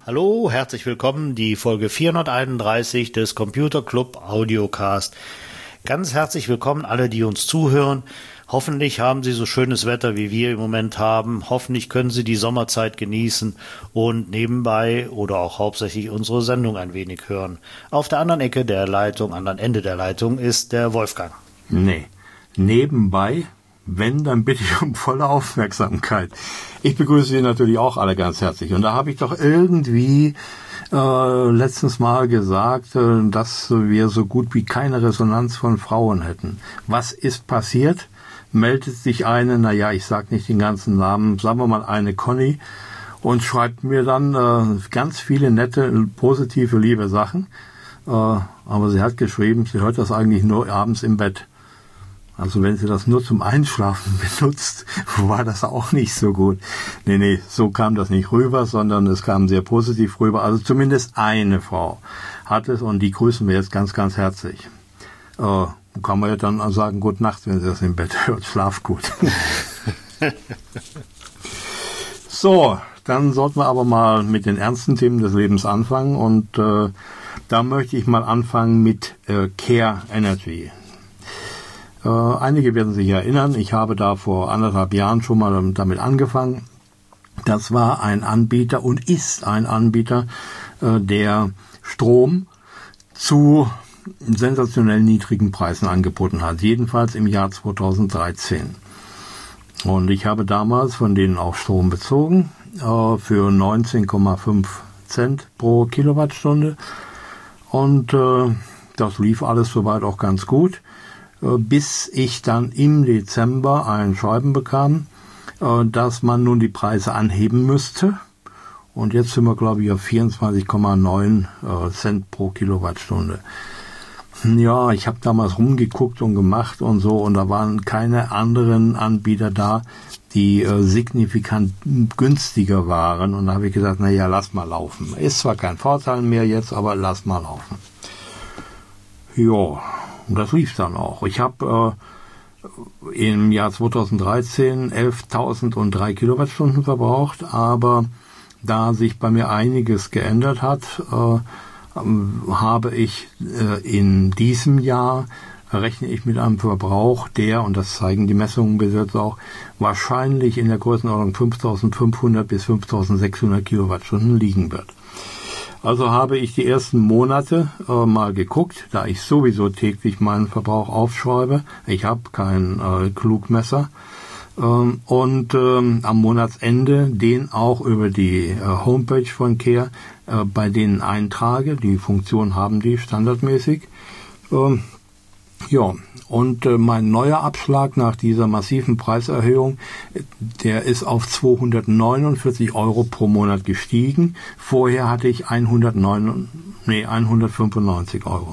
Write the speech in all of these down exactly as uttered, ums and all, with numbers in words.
Hallo, herzlich willkommen, die Folge vierhunderteinunddreißig des Computer Club Audiocast. Ganz herzlich willkommen alle, die uns zuhören. Hoffentlich haben Sie so schönes Wetter, wie wir im Moment haben. Hoffentlich können Sie die Sommerzeit genießen und nebenbei oder auch hauptsächlich unsere Sendung ein wenig hören. Auf der anderen Ecke der Leitung, anderen Ende der Leitung ist der Wolfgang. Nee, nebenbei, wenn, dann bitte ich um volle Aufmerksamkeit. Ich begrüße Sie natürlich auch alle ganz herzlich. Und da habe ich doch irgendwie äh, letztens mal gesagt, äh, dass wir so gut wie keine Resonanz von Frauen hätten. Was ist passiert? Meldet sich eine, naja, ich sag nicht den ganzen Namen, sagen wir mal eine Conny, und schreibt mir dann äh, ganz viele nette, positive, liebe Sachen. Äh, aber sie hat geschrieben, sie hört das eigentlich nur abends im Bett. Also wenn sie das nur zum Einschlafen benutzt, war das auch nicht so gut. Nee, nee, so kam das nicht rüber, sondern es kam sehr positiv rüber. Also zumindest eine Frau hat es und die grüßen wir jetzt ganz, ganz herzlich. Äh, kann man ja dann sagen, gute Nacht, wenn sie das im Bett hört. Schlaf gut. So, dann sollten wir aber mal mit den ernsten Themen des Lebens anfangen. Und äh, da möchte ich mal anfangen mit äh, Care Energy. Äh, einige werden sich erinnern, ich habe da vor anderthalb Jahren schon mal damit angefangen. Das war ein Anbieter und ist ein Anbieter, äh, der Strom zu sensationell niedrigen Preisen angeboten hat, jedenfalls im Jahr zweitausenddreizehn. Und ich habe damals von denen auch Strom bezogen äh, für neunzehn Komma fünf Cent pro Kilowattstunde und äh, das lief alles soweit auch ganz gut, äh, bis ich dann im Dezember ein Schreiben bekam, äh, dass man nun die Preise anheben müsste. Und jetzt sind wir, glaube ich, auf vierundzwanzig Komma neun äh, Cent pro Kilowattstunde. Ja, ich habe damals rumgeguckt und gemacht und so und da waren keine anderen Anbieter da, die äh, signifikant günstiger waren. Und da habe ich gesagt, na ja, lass mal laufen. Ist zwar kein Vorteil mehr jetzt, aber lass mal laufen. Ja, und das lief dann auch. Ich habe äh, im Jahr zweitausenddreizehn elftausenddrei Kilowattstunden verbraucht, aber da sich bei mir einiges geändert hat, äh, habe ich äh, in diesem Jahr, rechne ich mit einem Verbrauch, der, und das zeigen die Messungen bis jetzt auch, wahrscheinlich in der Größenordnung fünftausendfünfhundert bis fünftausendsechshundert Kilowattstunden liegen wird. Also habe ich die ersten Monate äh, mal geguckt, da ich sowieso täglich meinen Verbrauch aufschreibe. Ich habe kein äh, Klugmesser. Ähm, und ähm, am Monatsende den auch über die äh, Homepage von Care äh, bei denen eintrage. Die Funktion haben die standardmäßig. Ähm, ja, und äh, mein neuer Abschlag nach dieser massiven Preiserhöhung, der ist auf zweihundertneunundvierzig Euro pro Monat gestiegen. Vorher hatte ich hundertneun, nee, hundertfünfundneunzig Euro.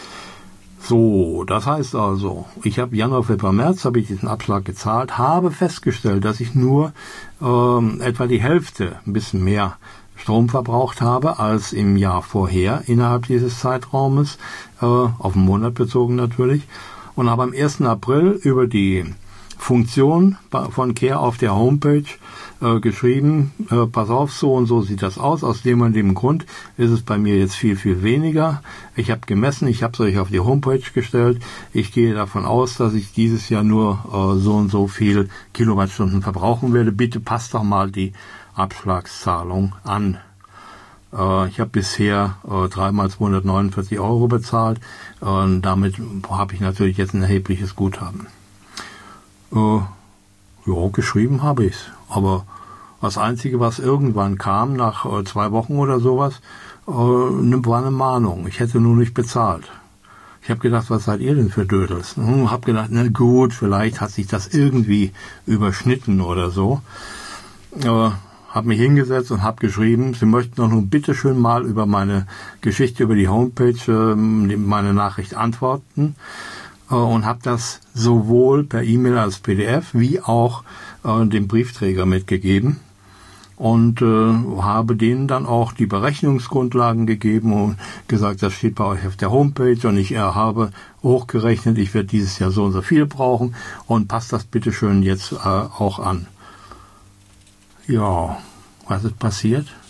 So, das heißt also, ich habe Januar, Februar, März, habe ich diesen Abschlag gezahlt, habe festgestellt, dass ich nur ähm, etwa die Hälfte, ein bisschen mehr Strom verbraucht habe als im Jahr vorher innerhalb dieses Zeitraumes, äh, auf den Monat bezogen natürlich, und habe am ersten April über die Funktion von Care auf der Homepage äh, geschrieben, äh, pass auf, so und so sieht das aus, aus dem und dem Grund ist es bei mir jetzt viel, viel weniger. Ich habe gemessen, ich habe es euch auf die Homepage gestellt, ich gehe davon aus, dass ich dieses Jahr nur äh, so und so viel Kilowattstunden verbrauchen werde. Bitte passt doch mal die Abschlagszahlung an. Äh, ich habe bisher äh, dreimal zweihundertneunundvierzig Euro bezahlt und damit habe ich natürlich jetzt ein erhebliches Guthaben. Äh, ja, geschrieben habe ich's. Aber das Einzige, was irgendwann kam, nach äh, zwei Wochen oder sowas, äh, war eine Mahnung. Ich hätte nur nicht bezahlt. Ich habe gedacht, was seid ihr denn für Dödels? Hm, habe gedacht, na gut, vielleicht hat sich das irgendwie überschnitten oder so. Äh, habe mich hingesetzt und habe geschrieben, Sie möchten doch nun bitte schön mal über meine Geschichte, über die Homepage, äh, meine Nachricht antworten. Und habe das sowohl per E-Mail als P D F wie auch äh, dem Briefträger mitgegeben und äh, habe denen dann auch die Berechnungsgrundlagen gegeben und gesagt, das steht bei euch auf der Homepage und ich äh, habe hochgerechnet, ich werde dieses Jahr so und so viel brauchen und passt das bitte schön jetzt äh, auch an. Ja, was ist passiert?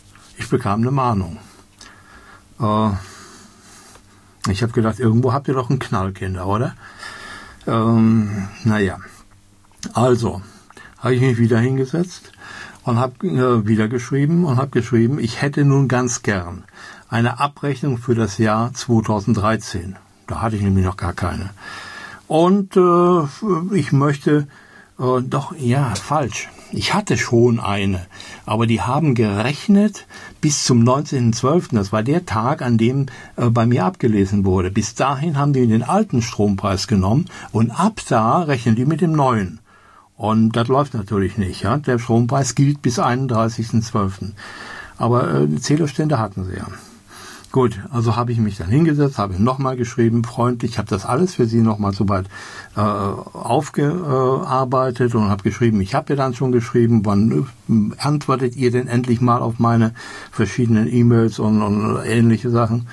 ich bekam eine Mahnung. Äh, ich habe gedacht, irgendwo habt ihr doch einen Knall, Kinder, oder? Ähm, naja, also habe ich mich wieder hingesetzt und habe äh, wieder geschrieben und habe geschrieben, ich hätte nun ganz gern eine Abrechnung für das Jahr zweitausenddreizehn. Da hatte ich nämlich noch gar keine. Und äh, ich möchte äh, doch, ja, falsch. Ich hatte schon eine, aber die haben gerechnet bis zum neunzehnten zwölften Das war der Tag, an dem äh, bei mir abgelesen wurde. Bis dahin haben die den alten Strompreis genommen und ab da rechnen die mit dem neuen. Und das läuft natürlich nicht. Ja? Der Strompreis gilt bis einunddreißigsten zwölften Aber äh, die Zählerstände hatten sie ja. Gut, also habe ich mich dann hingesetzt, habe nochmal geschrieben, freundlich, habe das alles für Sie nochmal so weit äh, aufgearbeitet und habe geschrieben, ich habe ja dann schon geschrieben, wann äh, antwortet ihr denn endlich mal auf meine verschiedenen E-Mails und, und ähnliche Sachen.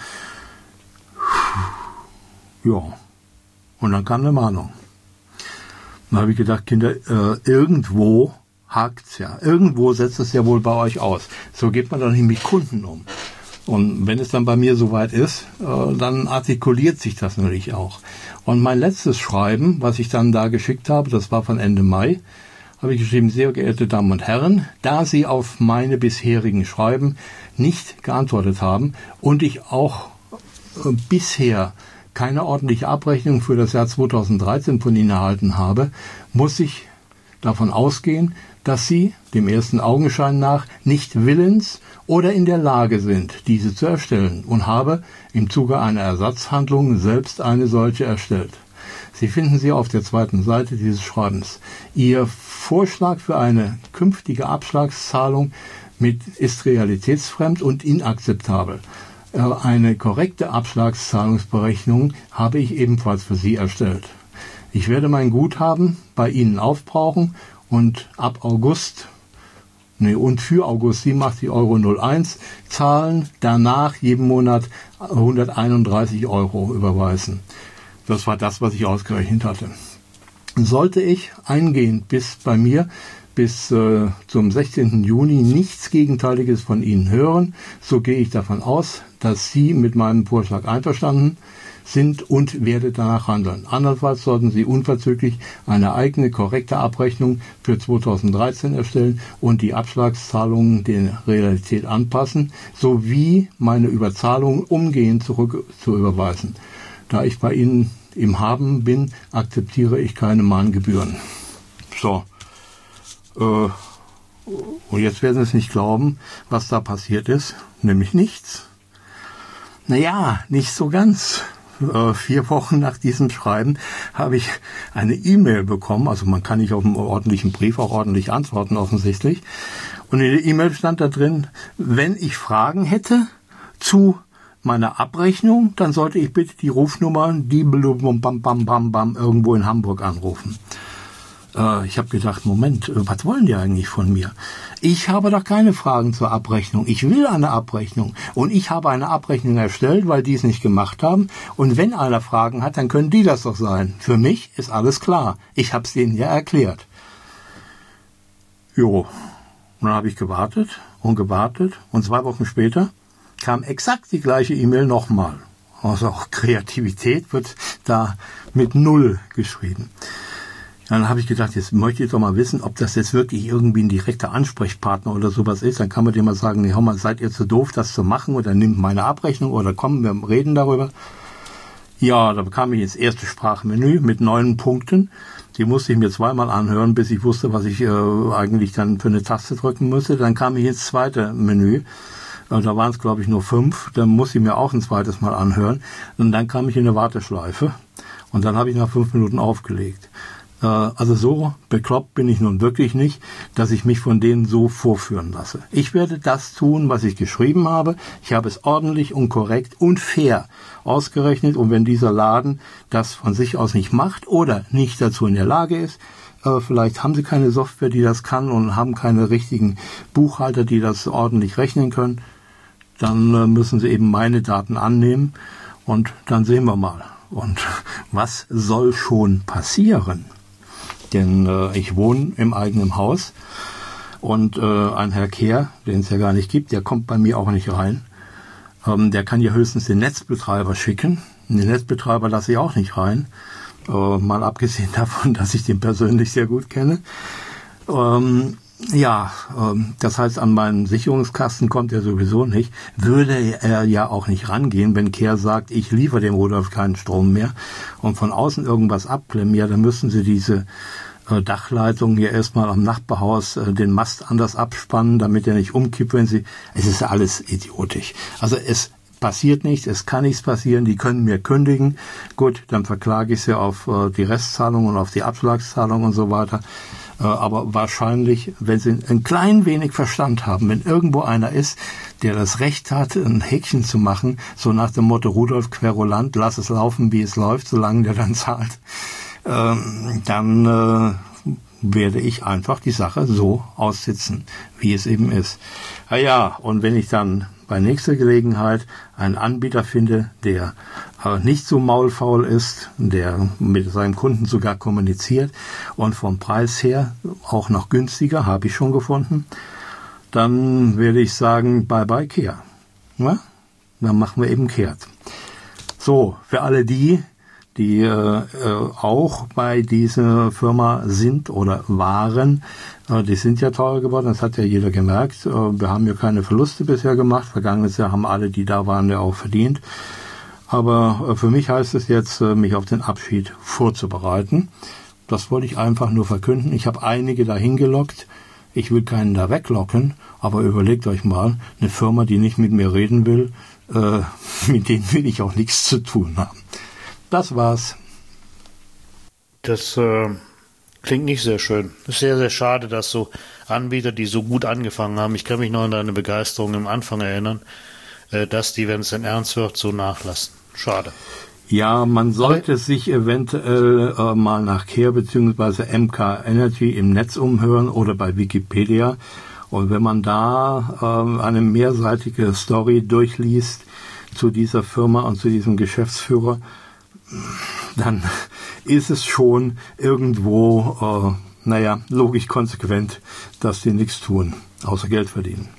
Ja, und dann kam eine Mahnung. Dann habe ich gedacht, Kinder, äh, irgendwo hakt's ja, irgendwo setzt es ja wohl bei euch aus. So geht man doch nicht mit Kunden um. Und wenn es dann bei mir soweit ist, äh, dann artikuliert sich das natürlich auch. Und mein letztes Schreiben, was ich dann da geschickt habe, das war von Ende Mai, habe ich geschrieben, sehr geehrte Damen und Herren, da Sie auf meine bisherigen Schreiben nicht geantwortet haben und ich auch äh, bisher keine ordentliche Abrechnung für das Jahr zweitausenddreizehn von Ihnen erhalten habe, muss ich davon ausgehen, dass Sie, dem ersten Augenschein nach, nicht willens oder in der Lage sind, diese zu erstellen und habe im Zuge einer Ersatzhandlung selbst eine solche erstellt. Sie finden sie auf der zweiten Seite dieses Schreibens. Ihr Vorschlag für eine künftige Abschlagszahlung mit ist realitätsfremd und inakzeptabel. Eine korrekte Abschlagszahlungsberechnung habe ich ebenfalls für Sie erstellt. Ich werde mein Guthaben bei Ihnen aufbrauchen und ab August, nee, und für August siebenundachtzig Euro null eins zahlen, danach jeden Monat hunderteinunddreißig Euro überweisen. Das war das, was ich ausgerechnet hatte. Sollte ich eingehend bis bei mir bis äh, zum sechzehnten Juni nichts Gegenteiliges von Ihnen hören, so gehe ich davon aus, dass Sie mit meinem Vorschlag einverstanden sind und werde danach handeln. Andernfalls sollten Sie unverzüglich eine eigene, korrekte Abrechnung für zweitausenddreizehn erstellen und die Abschlagszahlungen der Realität anpassen, sowie meine Überzahlungen umgehend zurück zu überweisen. Da ich bei Ihnen im Haben bin, akzeptiere ich keine Mahngebühren. So. Äh, und jetzt werden Sie es nicht glauben, was da passiert ist, nämlich nichts. Naja, nicht so ganz. Äh, vier Wochen nach diesem Schreiben habe ich eine E-Mail bekommen, also man kann nicht auf einen ordentlichen Brief auch ordentlich antworten offensichtlich. Und in der E-Mail stand da drin, wenn ich Fragen hätte zu meiner Abrechnung, dann sollte ich bitte die Rufnummer die bam bam bam bam irgendwo in Hamburg anrufen. Äh, ich habe gedacht, Moment, was wollen die eigentlich von mir? Ich habe doch keine Fragen zur Abrechnung. Ich will eine Abrechnung. Und ich habe eine Abrechnung erstellt, weil die es nicht gemacht haben. Und wenn einer Fragen hat, dann können die das doch sein. Für mich ist alles klar. Ich habe es denen ja erklärt. Jo, und dann habe ich gewartet und gewartet. Und zwei Wochen später kam exakt die gleiche E-Mail nochmal. Also auch Kreativität wird da mit Null geschrieben. Dann habe ich gedacht, jetzt möchte ich doch mal wissen, ob das jetzt wirklich irgendwie ein direkter Ansprechpartner oder sowas ist. Dann kann man dem mal sagen, nee, hör mal, seid ihr zu doof, das zu machen? Oder nimmt meine Abrechnung oder komm, wir reden darüber. Ja, da bekam ich jetzt erste Sprachmenü mit neun Punkten. Die musste ich mir zweimal anhören, bis ich wusste, was ich äh, eigentlich dann für eine Taste drücken müsste. Dann kam ich ins zweite Menü. Äh, da waren es, glaube ich, nur fünf. Dann musste ich mir auch ein zweites Mal anhören. Und dann kam ich in eine Warteschleife. Und dann habe ich nach fünf Minuten aufgelegt. Also so bekloppt bin ich nun wirklich nicht, dass ich mich von denen so vorführen lasse. Ich werde das tun, was ich geschrieben habe. Ich habe es ordentlich und korrekt und fair ausgerechnet. Und wenn dieser Laden das von sich aus nicht macht oder nicht dazu in der Lage ist, äh, vielleicht haben sie keine Software, die das kann und haben keine richtigen Buchhalter, die das ordentlich rechnen können, dann äh, müssen sie eben meine Daten annehmen und dann sehen wir mal. Und was soll schon passieren? Denn äh, ich wohne im eigenen Haus Und äh, ein Herr Kehr, den es ja gar nicht gibt, der kommt bei mir auch nicht rein. Ähm, der kann ja höchstens den Netzbetreiber schicken. Den Netzbetreiber lasse ich auch nicht rein. Äh, mal abgesehen davon, dass ich den persönlich sehr gut kenne. Ähm, ja, ähm, das heißt, an meinen Sicherungskasten kommt er sowieso nicht. Würde er ja auch nicht rangehen, wenn Kehr sagt, ich liefere dem Rudolf keinen Strom mehr und von außen irgendwas abklemmen, ja, dann müssen sie diese äh, Dachleitung hier erstmal am Nachbarhaus äh, den Mast anders abspannen, damit er nicht umkippt, wenn sie... Es ist alles idiotisch. Also es passiert nichts, es kann nichts passieren, die können mir kündigen. Gut, dann verklage ich sie auf äh, die Restzahlung und auf die Abschlagszahlung und so weiter. Aber wahrscheinlich, wenn Sie ein klein wenig Verstand haben, wenn irgendwo einer ist, der das Recht hat, ein Häkchen zu machen, so nach dem Motto Rudolf Querulant, lass es laufen, wie es läuft, solange der dann zahlt, ähm, dann äh, werde ich einfach die Sache so aussitzen, wie es eben ist. Ah ja, und wenn ich dann bei nächster Gelegenheit einen Anbieter finde, der äh, nicht so maulfaul ist, der mit seinem Kunden sogar kommuniziert und vom Preis her auch noch günstiger, habe ich schon gefunden, dann werde ich sagen, bye bye Kehr. Ja? Dann machen wir eben kehrt. So, für alle die, die äh, auch bei dieser Firma sind oder waren, äh, die sind ja teurer geworden, das hat ja jeder gemerkt. Äh, wir haben ja keine Verluste bisher gemacht, vergangenes Jahr haben alle, die da waren, ja auch verdient. Aber äh, für mich heißt es jetzt, äh, mich auf den Abschied vorzubereiten. Das wollte ich einfach nur verkünden. Ich habe einige dahin gelockt. Ich will keinen da weglocken, aber überlegt euch mal, eine Firma, die nicht mit mir reden will, äh, mit denen will ich auch nichts zu tun haben. Das war's. Das äh, klingt nicht sehr schön. Es ist sehr, sehr schade, dass so Anbieter, die so gut angefangen haben, ich kann mich noch an deine Begeisterung im Anfang erinnern, äh, dass die, wenn es dann ernst wird, so nachlassen. Schade. Ja, man sollte Aber sich eventuell äh, mal nach Kehr bzw. M K Energy im Netz umhören oder bei Wikipedia. Und wenn man da äh, eine mehrseitige Story durchliest zu dieser Firma und zu diesem Geschäftsführer, dann ist es schon irgendwo, äh, naja, logisch konsequent, dass die nichts tun, außer Geld verdienen.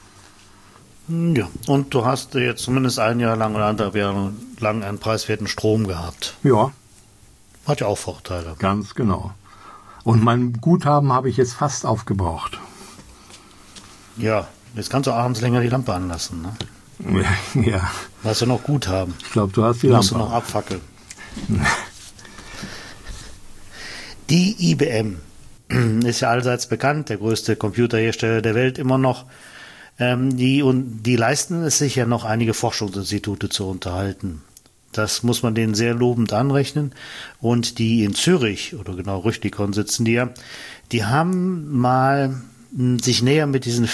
Ja, und du hast jetzt zumindest ein Jahr lang oder anderthalb Jahre lang einen preiswerten Strom gehabt. Ja. Hat ja auch Vorteile. Ganz genau. Und mein Guthaben habe ich jetzt fast aufgebraucht. Ja, jetzt kannst du abends länger die Lampe anlassen, ne? Ja. ja. Hast du noch Guthaben? Ich glaube, du hast die du Lampe. Musst du noch abfackeln. Die I B M ist ja allseits bekannt, der größte Computerhersteller der Welt immer noch. Ähm, die, und die leisten es sich ja noch, einige Forschungsinstitute zu unterhalten. Das muss man denen sehr lobend anrechnen. Und die in Zürich, oder genau Rüchtikon sitzen die ja, die haben mal m, sich näher mit diesen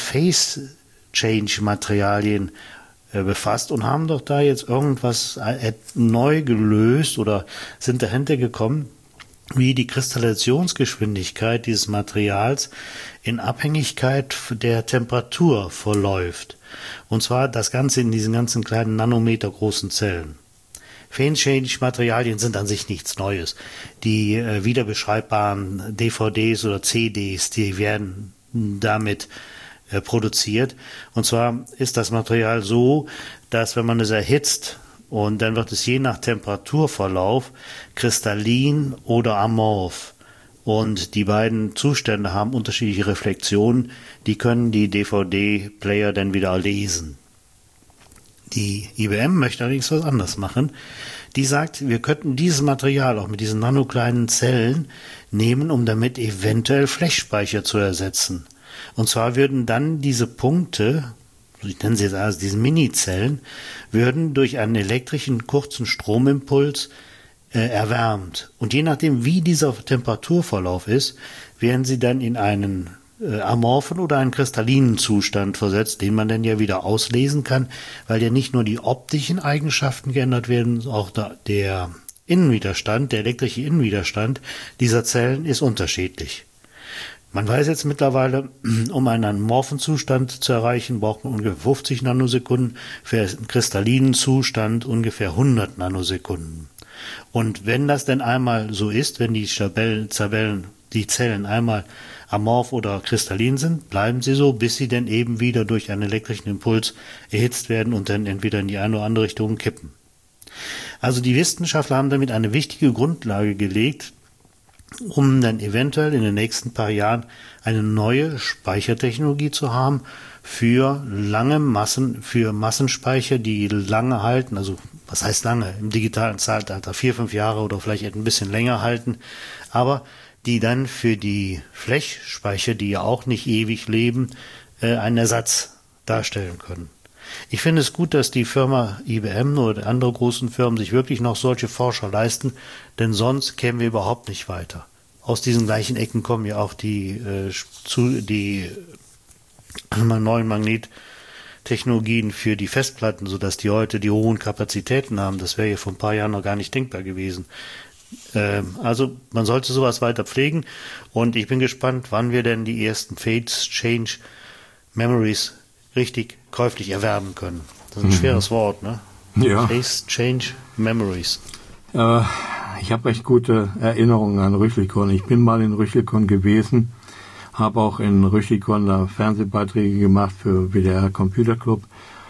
Face-Change-Materialien äh, befasst und haben doch da jetzt irgendwas äh, neu gelöst oder sind dahinter gekommen, wie die Kristallisationsgeschwindigkeit dieses Materials in Abhängigkeit der Temperatur verläuft. Und zwar das Ganze in diesen ganzen kleinen Nanometer großen Zellen. Phase-Change-Materialien sind an sich nichts Neues. Die äh, wiederbeschreibbaren D V Ds oder C Ds, die werden damit äh, produziert. Und zwar ist das Material so, dass wenn man es erhitzt, und dann wird es je nach Temperaturverlauf kristallin oder amorph. Und die beiden Zustände haben unterschiedliche Reflexionen. Die können die D V D-Player dann wieder lesen. Die I B M möchte allerdings was anderes machen. Die sagt, wir könnten dieses Material auch mit diesen nanokleinen Zellen nehmen, um damit eventuell Flashspeicher zu ersetzen. Und zwar würden dann diese Punkte, ich nenne sie jetzt also diese Minizellen, würden durch einen elektrischen kurzen Stromimpuls äh, erwärmt. Und je nachdem, wie dieser Temperaturverlauf ist, werden sie dann in einen äh, amorphen oder einen kristallinen Zustand versetzt, den man dann ja wieder auslesen kann, weil ja nicht nur die optischen Eigenschaften geändert werden, auch da, der Innenwiderstand, der elektrische Innenwiderstand dieser Zellen ist unterschiedlich. Man weiß jetzt mittlerweile, um einen amorphen Zustand zu erreichen, braucht man ungefähr fünfzig Nanosekunden, für einen kristallinen Zustand ungefähr hundert Nanosekunden. Und wenn das denn einmal so ist, wenn die Tabellen, Tabellen die Zellen einmal amorph oder kristallin sind, bleiben sie so, bis sie dann eben wieder durch einen elektrischen Impuls erhitzt werden und dann entweder in die eine oder andere Richtung kippen. Also die Wissenschaftler haben damit eine wichtige Grundlage gelegt, um dann eventuell in den nächsten paar Jahren eine neue Speichertechnologie zu haben für lange Massen, für Massenspeicher, die lange halten, also was heißt lange, im digitalen Zeitalter, vier, fünf Jahre oder vielleicht ein bisschen länger halten, aber die dann für die Flashspeicher, die ja auch nicht ewig leben, äh, einen Ersatz darstellen können. Ich finde es gut, dass die Firma I B M oder andere großen Firmen sich wirklich noch solche Forscher leisten, denn sonst kämen wir überhaupt nicht weiter. Aus diesen gleichen Ecken kommen ja auch die, äh, zu, die äh, neuen Magnettechnologien für die Festplatten, sodass die heute die hohen Kapazitäten haben. Das wäre ja vor ein paar Jahren noch gar nicht denkbar gewesen. Ähm, also man sollte sowas weiter pflegen und ich bin gespannt, wann wir denn die ersten Phase Change Memories richtig käuflich erwerben können. Das ist ein mhm. schweres Wort, ne? Ja. Phase Change Memories. Äh, ich habe recht gute Erinnerungen an Rüchlikon. Ich bin mal in Rüchlikon gewesen, habe auch in Rüchlikon da Fernsehbeiträge gemacht für W D R Computer Club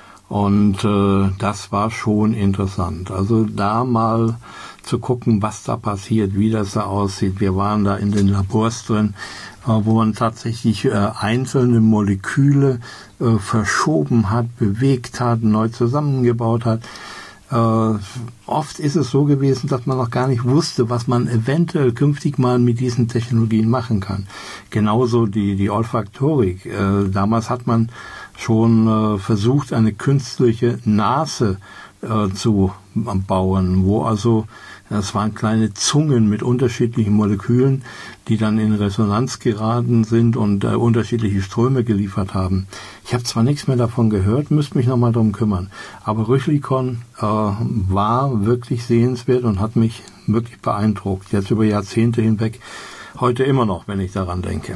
und äh, das war schon interessant. Also da mal zu gucken, was da passiert, wie das da aussieht. Wir waren da in den Labors drin, äh, wo man tatsächlich äh, einzelne Moleküle äh, verschoben hat, bewegt hat, neu zusammengebaut hat. Äh, oft ist es so gewesen, dass man noch gar nicht wusste, was man eventuell künftig mal mit diesen Technologien machen kann. Genauso die, die Olfaktorik. Äh, damals hat man schon äh, versucht, eine künstliche Nase äh, zu bauen, wo also das waren kleine Zungen mit unterschiedlichen Molekülen, die dann in Resonanz geraten sind und äh, unterschiedliche Ströme geliefert haben. Ich habe zwar nichts mehr davon gehört, müsste mich nochmal drum kümmern, aber Rüchlikon äh, war wirklich sehenswert und hat mich wirklich beeindruckt. Jetzt über Jahrzehnte hinweg, heute immer noch, wenn ich daran denke.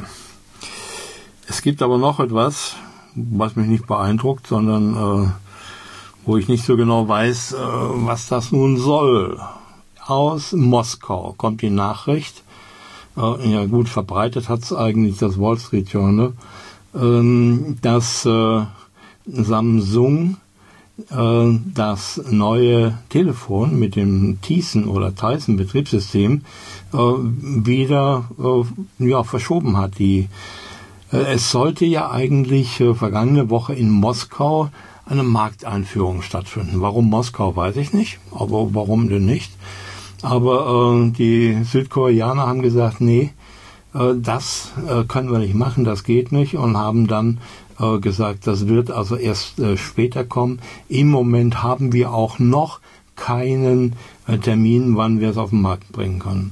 Es gibt aber noch etwas, was mich nicht beeindruckt, sondern äh, wo ich nicht so genau weiß, äh, was das nun soll. Aus Moskau kommt die Nachricht, äh, ja gut, verbreitet hat es eigentlich das Wall Street Journal, ähm, dass äh, Samsung äh, das neue Telefon mit dem Tizen oder Tyson Betriebssystem äh, wieder äh, ja, verschoben hat. Die, äh, es sollte ja eigentlich äh, vergangene Woche in Moskau eine Markteinführung stattfinden. Warum Moskau, weiß ich nicht, aber warum denn nicht? Aber äh, die Südkoreaner haben gesagt, nee, äh, das äh, können wir nicht machen, das geht nicht und haben dann äh, gesagt, das wird also erst äh, später kommen. Im Moment haben wir auch noch keinen äh, Termin, wann wir es auf den Markt bringen können.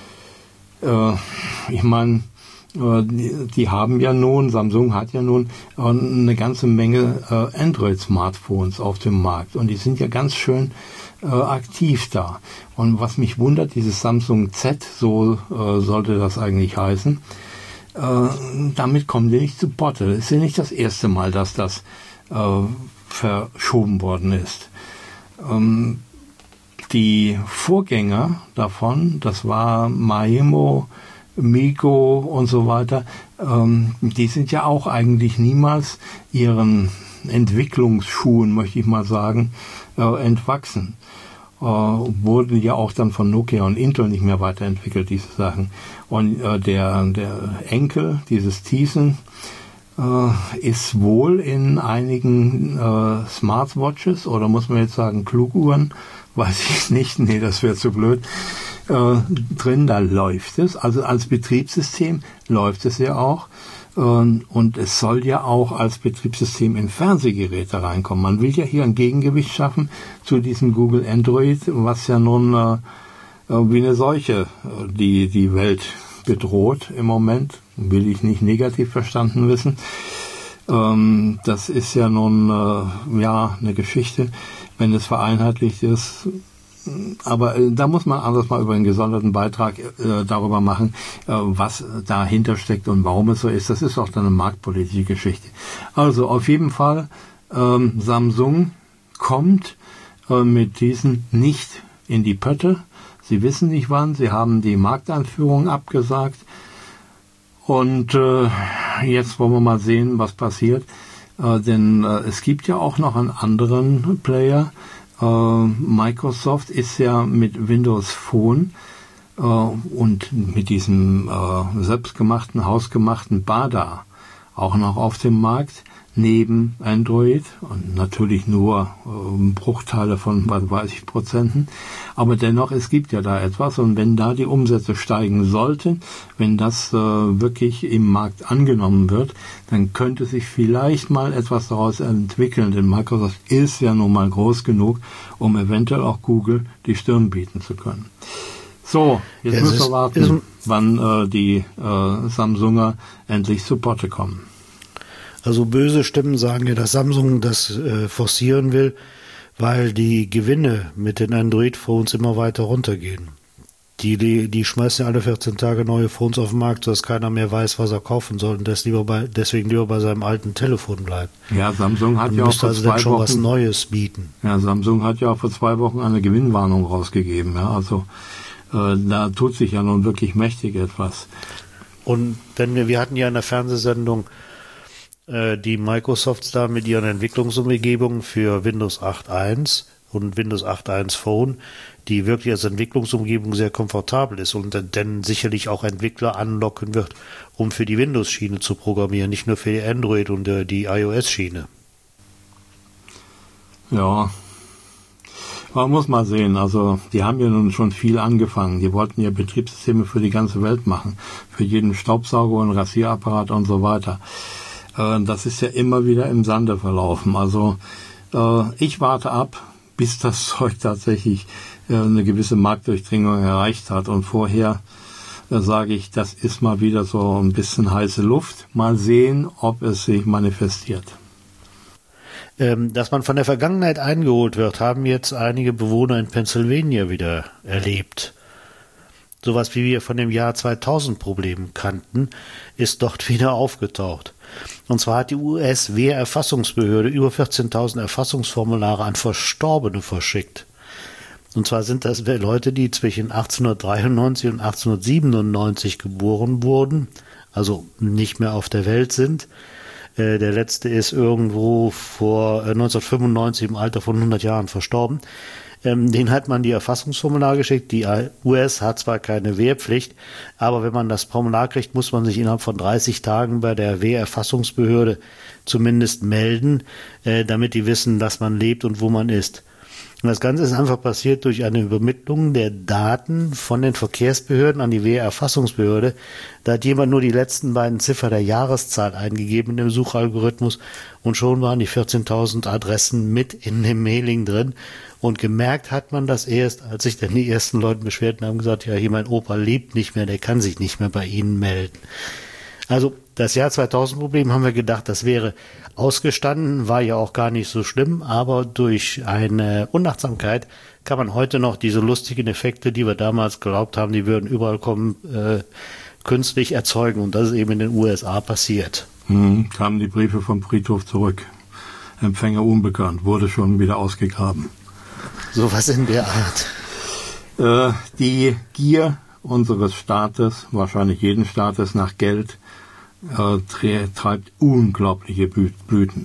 Äh, ich meine, äh, die, die haben ja nun, Samsung hat ja nun äh, eine ganze Menge äh, Android-Smartphones auf dem Markt und die sind ja ganz schön äh, aktiv da. Und was mich wundert, dieses Samsung Z, so äh, sollte das eigentlich heißen, äh, damit kommen die nicht zu Potte. Es ist ja nicht das erste Mal, dass das äh, verschoben worden ist. Ähm, die Vorgänger davon, das war Maemo, Migo und so weiter, ähm, die sind ja auch eigentlich niemals ihren Entwicklungsschuhen, möchte ich mal sagen, äh, entwachsen. Äh, wurden ja auch dann von Nokia und Intel nicht mehr weiterentwickelt, diese Sachen. Und äh, der, der Enkel, dieses Tizen, äh, ist wohl in einigen äh, Smartwatches, oder muss man jetzt sagen Kluguhren, weiß ich nicht, nee, das wäre zu blöd, äh, drin, da läuft es. Also als Betriebssystem läuft es ja auch. Und es soll ja auch als Betriebssystem in Fernsehgeräte reinkommen. Man will ja hier ein Gegengewicht schaffen zu diesem Google Android, was ja nun äh, wie eine Seuche äh, die, die Welt bedroht im Moment. Will ich nicht negativ verstanden wissen. Ähm, das ist ja nun äh, ja eine Geschichte, wenn es vereinheitlicht ist. Aber äh, da muss man anders mal über einen gesonderten Beitrag äh, darüber machen, äh, was dahinter steckt und warum es so ist. Das ist auch dann eine marktpolitische Geschichte. Also auf jeden Fall, ähm, Samsung kommt äh, mit diesen nicht in die Pötte. Sie wissen nicht wann. Sie haben die Markteinführung abgesagt. Und äh, jetzt wollen wir mal sehen, was passiert. Äh, denn äh, es gibt ja auch noch einen anderen Player. Äh, Microsoft ist ja mit Windows Phone äh, und mit diesem äh, selbstgemachten, hausgemachten B A D A auch noch auf dem Markt, neben Android und natürlich nur äh, Bruchteile von, was weiß ich, Prozenten. Aber dennoch, es gibt ja da etwas und wenn da die Umsätze steigen sollten, wenn das äh, wirklich im Markt angenommen wird, dann könnte sich vielleicht mal etwas daraus entwickeln, denn Microsoft ist ja nun mal groß genug, um eventuell auch Google die Stirn bieten zu können. So, jetzt ja, müssen wir warten, wann äh, die äh, Samsunger endlich zu Potte kommen. Also böse Stimmen sagen ja, dass Samsung das äh, forcieren will, weil die Gewinne mit den Android-Phones immer weiter runtergehen. Die, die, die schmeißen ja alle vierzehn Tage neue Phones auf den Markt, sodass keiner mehr weiß, was er kaufen soll und das lieber bei, deswegen lieber bei seinem alten Telefon bleibt. Ja, Samsung hat ja auch vor also zwei dann schon Wochen was Neues bieten. Ja, Samsung hat ja auch vor zwei Wochen eine Gewinnwarnung rausgegeben. Ja, also äh, da tut sich ja nun wirklich mächtig etwas. Und wenn wir, wir hatten ja in der Fernsehsendung die Microsoft da mit ihren Entwicklungsumgebungen für Windows acht Punkt eins und Windows acht Punkt eins Phone, die wirklich als Entwicklungsumgebung sehr komfortabel ist und dann sicherlich auch Entwickler anlocken wird, um für die Windows-Schiene zu programmieren, nicht nur für die Android- und die iOS-Schiene. Ja, man muss mal sehen, also die haben ja nun schon viel angefangen. Die wollten ja Betriebssysteme für die ganze Welt machen, für jeden Staubsauger und Rasierapparat und so weiter. Das ist ja immer wieder im Sande verlaufen. Also äh, ich warte ab, bis das Zeug tatsächlich äh, eine gewisse Marktdurchdringung erreicht hat. Und vorher äh, sage ich, das ist mal wieder so ein bisschen heiße Luft. Mal sehen, ob es sich manifestiert. Ähm, dass man von der Vergangenheit eingeholt wird, haben jetzt einige Bewohner in Pennsylvania wieder erlebt. Sowas wie wir von dem Jahr zweitausend Problemen kannten, ist dort wieder aufgetaucht. Und zwar hat die U S-Wehrerfassungsbehörde über vierzehntausend Erfassungsformulare an Verstorbene verschickt. Und zwar sind das Leute, die zwischen achtzehnhundertdreiundneunzig und achtzehnhundertsiebenundneunzig geboren wurden, also nicht mehr auf der Welt sind. Äh, der letzte ist irgendwo vor äh, neunzehnhundertfünfundneunzig im Alter von hundert Jahren verstorben. Ähm, den hat man die Erfassungsformular geschickt. Die U S hat zwar keine Wehrpflicht, aber wenn man das Formular kriegt, muss man sich innerhalb von dreißig Tagen bei der Wehrerfassungsbehörde zumindest melden, äh, damit die wissen, dass man lebt und wo man ist. Und das Ganze ist einfach passiert durch eine Übermittlung der Daten von den Verkehrsbehörden an die Wehrerfassungsbehörde. Da hat jemand nur die letzten beiden Ziffern der Jahreszahl eingegeben in dem Suchalgorithmus und schon waren die vierzehntausend Adressen mit in dem Mailing drin. Und gemerkt hat man das erst, als sich dann die ersten Leute beschwerten haben, gesagt, ja, hier mein Opa lebt nicht mehr, der kann sich nicht mehr bei Ihnen melden. Also das Jahr zweitausend Problem haben wir gedacht, das wäre ausgestanden, war ja auch gar nicht so schlimm, aber durch eine Unachtsamkeit kann man heute noch diese lustigen Effekte, die wir damals geglaubt haben, die würden überall kommen, äh, künstlich erzeugen und das ist eben in den U S A passiert. Hm, kamen die Briefe vom Friedhof zurück. Empfänger unbekannt, wurde schon wieder ausgegraben. Sowas in der Art. Äh, die Gier unseres Staates, wahrscheinlich jeden Staates, nach Geld, äh, treibt unglaubliche Blüten.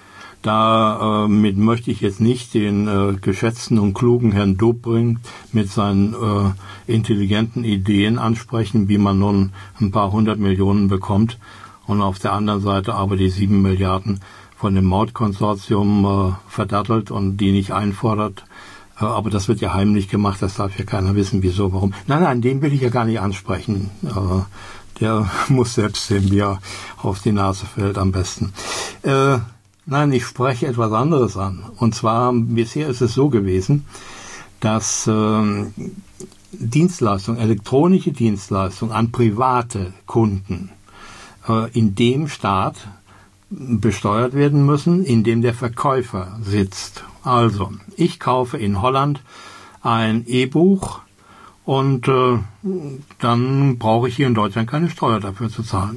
Damit äh, möchte ich jetzt nicht den äh, geschätzten und klugen Herrn Dobrindt mit seinen äh, intelligenten Ideen ansprechen, wie man nun ein paar hundert Millionen bekommt und auf der anderen Seite aber die sieben Milliarden von dem Mautkonsortium äh, verdattelt und die nicht einfordert. Äh, aber das wird ja heimlich gemacht, das darf ja keiner wissen, wieso, warum. Nein, nein, den will ich ja gar nicht ansprechen. Äh, der muss selbst sehen, wie er auf die Nase fällt am besten. Äh, nein, ich spreche etwas anderes an. Und zwar, bisher ist es so gewesen, dass äh, Dienstleistungen, elektronische Dienstleistungen an private Kunden äh, in dem Staat besteuert werden müssen, in dem der Verkäufer sitzt. Also, ich kaufe in Holland ein E-Buch und äh, dann brauche ich hier in Deutschland keine Steuer dafür zu zahlen.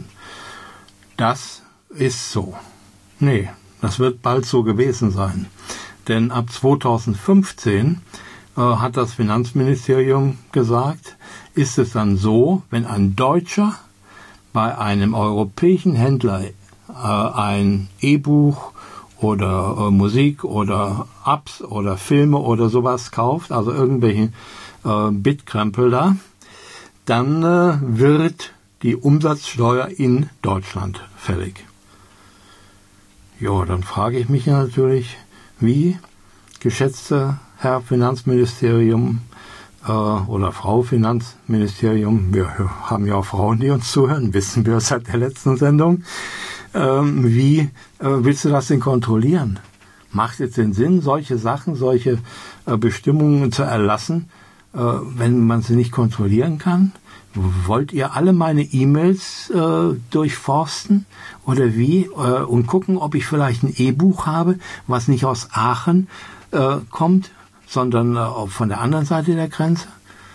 Das ist so. Nee, das wird bald so gewesen sein. Denn ab zweitausendfünfzehn äh, hat das Finanzministerium gesagt, ist es dann so, wenn ein Deutscher bei einem europäischen Händler äh, ein E-Buch oder äh, Musik oder Apps oder Filme oder sowas kauft, also irgendwelche äh, Bitkrempel da, dann äh, wird die Umsatzsteuer in Deutschland fällig. Ja, dann frage ich mich natürlich, wie, geschätzter Herr Finanzministerium äh, oder Frau Finanzministerium, wir haben ja auch Frauen, die uns zuhören, wissen wir seit der letzten Sendung, ähm, wie äh, willst du das denn kontrollieren? Macht es den Sinn, solche Sachen, solche äh, Bestimmungen zu erlassen, äh, wenn man sie nicht kontrollieren kann? Wollt ihr alle meine E-Mails äh, durchforsten oder wie äh, und gucken, ob ich vielleicht ein E-Buch habe, was nicht aus Aachen äh, kommt, sondern äh, von der anderen Seite der Grenze?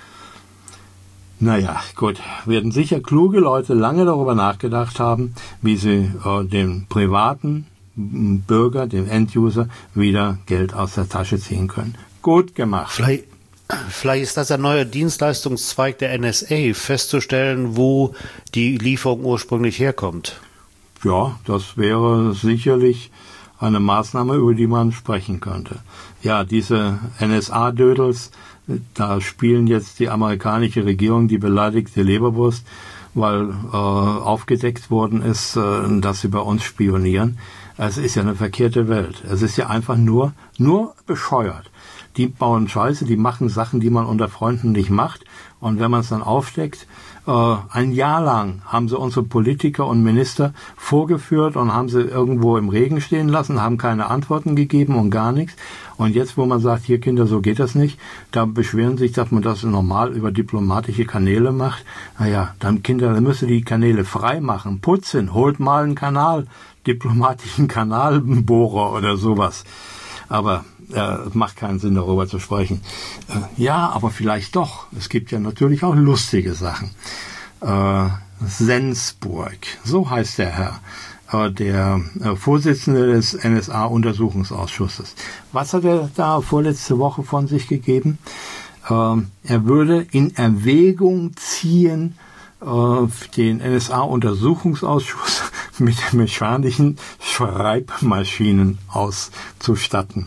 Naja, gut, werden sicher kluge Leute lange darüber nachgedacht haben, wie sie äh, dem privaten Bürger, dem Enduser, wieder Geld aus der Tasche ziehen können. Gut gemacht. Vielleicht Vielleicht ist das ein neuer Dienstleistungszweig der N S A, festzustellen, wo die Lieferung ursprünglich herkommt. Ja, das wäre sicherlich eine Maßnahme, über die man sprechen könnte. Ja, diese N S A-Dödels, da spielen jetzt die amerikanische Regierung die beleidigte Leberwurst, weil äh, aufgedeckt worden ist, äh, dass sie bei uns spionieren. Es ist ja eine verkehrte Welt. Es ist ja einfach nur, nur bescheuert. Die bauen Scheiße, die machen Sachen, die man unter Freunden nicht macht. Und wenn man es dann aufdeckt, äh, ein Jahr lang haben sie unsere Politiker und Minister vorgeführt und haben sie irgendwo im Regen stehen lassen, haben keine Antworten gegeben und gar nichts. Und jetzt, wo man sagt, hier Kinder, so geht das nicht, da beschweren sich, dass man das normal über diplomatische Kanäle macht. Naja, dann Kinder, dann müsst ihr die Kanäle frei machen, putzen, holt mal einen Kanal, diplomatischen Kanalbohrer oder sowas. Aber äh, macht keinen Sinn, darüber zu sprechen. Äh, ja, aber vielleicht doch. Es gibt ja natürlich auch lustige Sachen. Äh, Sensburg, so heißt der Herr, äh, der äh, Vorsitzende des N S A-Untersuchungsausschusses. Was hat er da vorletzte Woche von sich gegeben? Äh, er würde in Erwägung ziehen, äh, den N S A-Untersuchungsausschuss mit mechanischen Schreibmaschinen auszustatten.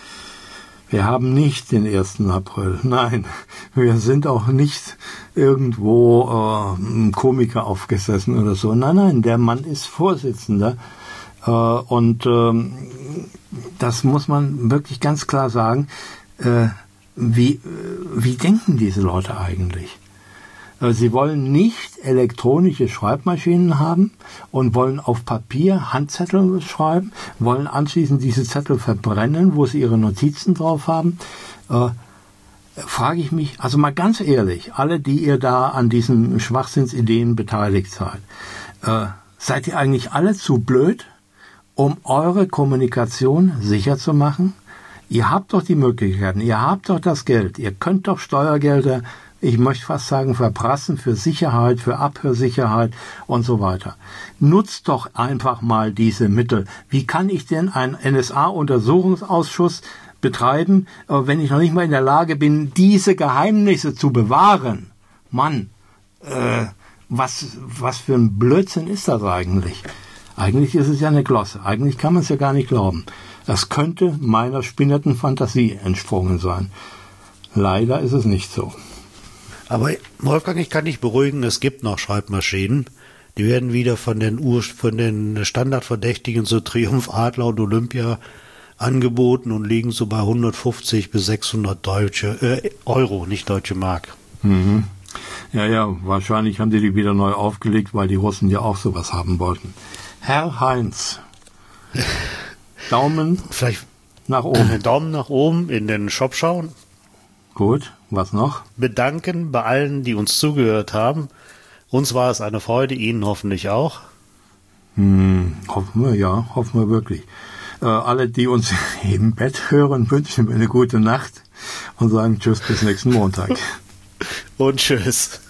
Wir haben nicht den ersten April. Nein, wir sind auch nicht irgendwo äh, ein Komiker aufgesessen oder so. Nein, nein, der Mann ist Vorsitzender. Äh, und äh, das muss man wirklich ganz klar sagen. Äh, wie, wie denken diese Leute eigentlich? Sie wollen nicht elektronische Schreibmaschinen haben und wollen auf Papier Handzettel schreiben, wollen anschließend diese Zettel verbrennen, wo sie ihre Notizen drauf haben. Äh, frage ich mich, also mal ganz ehrlich, alle, die ihr da an diesen Schwachsinnsideen beteiligt seid, äh, seid ihr eigentlich alle zu blöd, um eure Kommunikation sicher zu machen? Ihr habt doch die Möglichkeiten, ihr habt doch das Geld, ihr könnt doch Steuergelder, ich möchte fast sagen, verprassen für Sicherheit, für Abhörsicherheit und so weiter. Nutzt doch einfach mal diese Mittel. Wie kann ich denn einen N S A-Untersuchungsausschuss betreiben, wenn ich noch nicht mal in der Lage bin, diese Geheimnisse zu bewahren? Mann, äh, was, was für ein Blödsinn ist das eigentlich? Eigentlich ist es ja eine Glosse. Eigentlich kann man es ja gar nicht glauben. Das könnte meiner spinnerten Fantasie entsprungen sein. Leider ist es nicht so. Aber Wolfgang, ich kann dich beruhigen, es gibt noch Schreibmaschinen. Die werden wieder von den, Ur von den Standardverdächtigen, so Triumph, Adler und Olympia, angeboten und liegen so bei hundertfünfzig bis sechshundert deutsche, äh, Euro, nicht deutsche Mark. Mhm. Ja, ja, wahrscheinlich haben die die wieder neu aufgelegt, weil die Russen ja auch sowas haben wollten. Herr Heinz, Daumen Vielleicht nach oben. Daumen nach oben, in den Shop schauen. Gut, was noch? Bedanken bei allen, die uns zugehört haben. Uns war es eine Freude, Ihnen hoffentlich auch. Hm, hoffen wir, ja, hoffen wir wirklich. Äh, alle, die uns im Bett hören, wünschen wir eine gute Nacht und sagen Tschüss bis nächsten Montag. Und Tschüss.